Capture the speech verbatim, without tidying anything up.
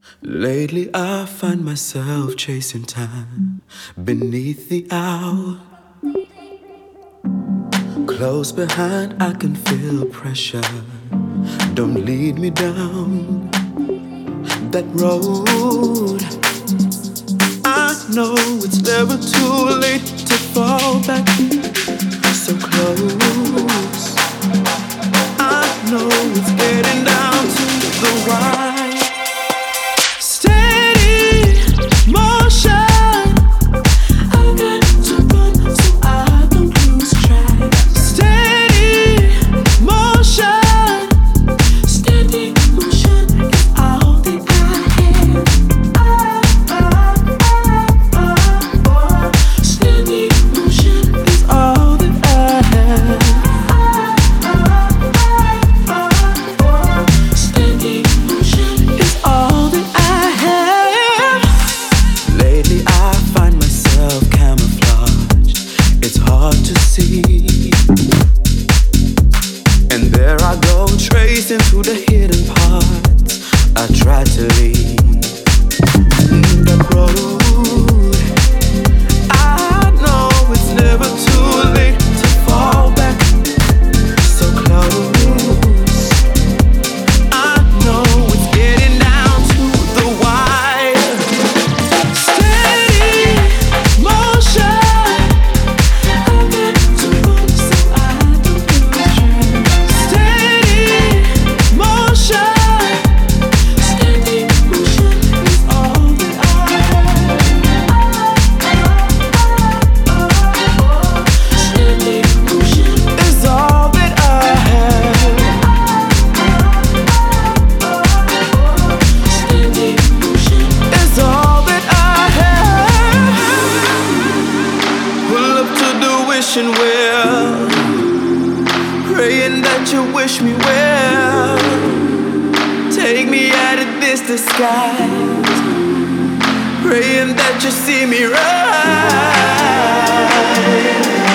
Lately I find myself chasing time beneath the hour. Close behind, I can feel pressure. Don't lead me down that road. I know it's never too late to fall back so close. I know it's getting down to the wire. Steady motion. I got to run so I don't lose track. Steady motion. Steady motion is all that I have. Oh, oh, oh, oh. Steady motion is all that I have. Oh, oh, oh. Steady motion is all that I have. Lately I find myself camouflaged. It's hard to see. And there I go, tracing through the hidden parts I tried to leave. Mm, that road, I know it's never too late to fall back so close. I know it's getting down to the wire. Steady motion. I got to run so I don't lose track. Steady motion. Steady motion is all that I have. Steady motion is all that I have. Steady motion is all that I have. Pull up to the wishing well, praying that you wish me well. Take me out of this disguise, praying that you see me right.